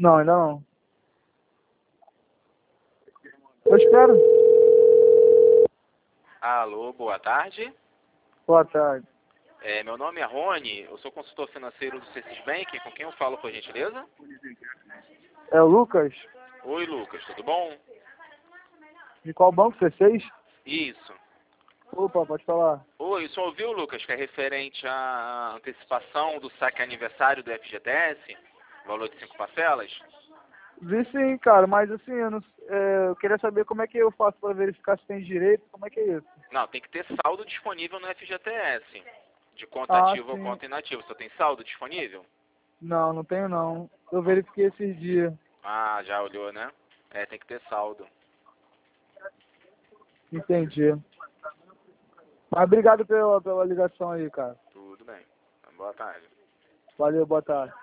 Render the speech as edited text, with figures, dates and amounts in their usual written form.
Não, ainda não. Eu espero. Alô, boa tarde. Boa tarde. Meu nome é Rony, eu sou consultor financeiro do C6 Bank, com quem eu falo, por gentileza? É o Lucas? Oi, Lucas, tudo bom? De qual banco? C6? Isso. Opa, pode falar. Oi, só ouviu, Lucas, que é referente à antecipação do saque aniversário do FGTS, valor de 5 parcelas? Vi sim, cara, mas assim, eu queria saber como é que eu faço para verificar se tem direito, como é que é isso? Não, tem que ter saldo disponível no FGTS, de conta Ah, ativa ou sim. conta inativa. Você tem saldo disponível? Não, não tenho não. Eu Não. verifiquei esses dias. Ah, já olhou, né? Tem que ter saldo. Entendi. Mas obrigado pela ligação aí, cara. Tudo bem. Boa tarde. Valeu, boa tarde.